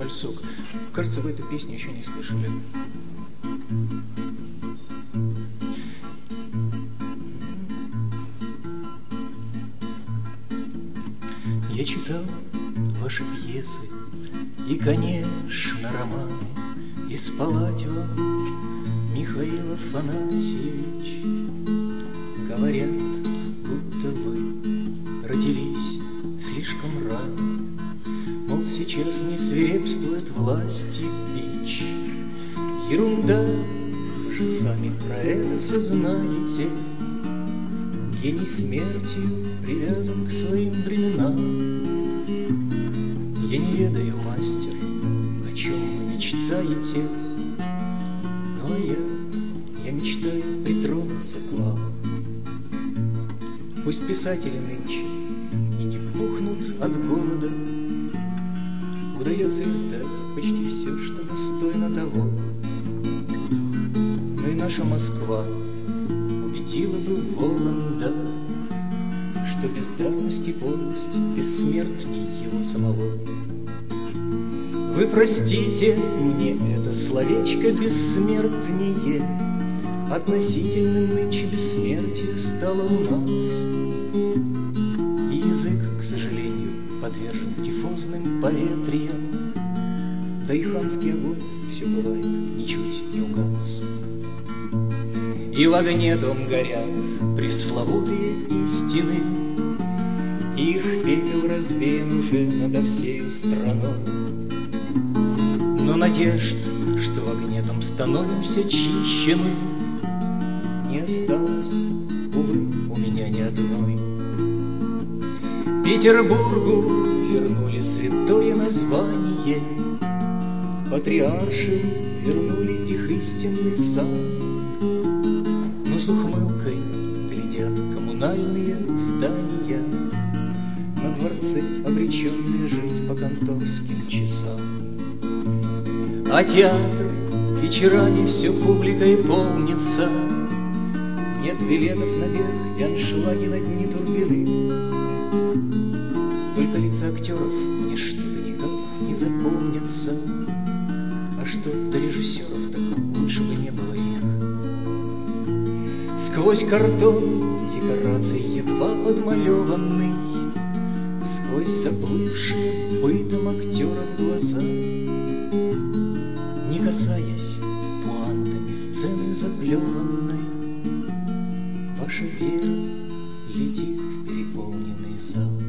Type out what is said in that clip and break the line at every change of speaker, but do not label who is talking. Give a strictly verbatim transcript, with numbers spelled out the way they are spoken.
вальсок. Кажется, вы эту песню еще не слышали. Я читал ваши пьесы и, конечно, романы из Палладио, Михаил Афанасьевич. Говорят, будто вы родились слишком рано, мол, сейчас не свирепствует власти бич. Ерунда, вы же сами про это все знаете. Гений смертью привязан к своим временам. Я не ведаю, мастер, о чем вы мечтаете, но я, я мечтаю притронуться к вам. Пусть писатели нынче и не пухнут от голода, удается издать почти все, что достойно того. Но и наша Москва убедила бы Воланда, что бездарность и подлость бессмертней его самого. Вы простите мне это словечко бессмертнее, относительным нынче бессмертие стало у нас. И язык, к сожалению, подвержен тифозным поветриям, да и ханский огонь все бывает ничуть не угас. И в огне том горят пресловутые истины, их пепел развеян уже надо всею страной. Но надежд, что в огне том становимся чище мы, не осталось, увы, у меня ни одной. Петербургу вернули святое название, патриарши вернули их истинный сан. Но с ухмылкой глядят коммунальные здания на дворцы, обреченные жить по конторским часам. А театр вечерами все публикой полнится, нет билетов наверх и аншлаги на дни турбины. Только лица актеров мне что-то никак не запомнятся, а что до режиссеров, так лучше бы не было их. Сквозь картон декораций едва подмалеванный, сквозь заплывшие бытом актеров глаза, не касаясь пуантами сцены заплеванной, ваша вера летит в переполненный зал.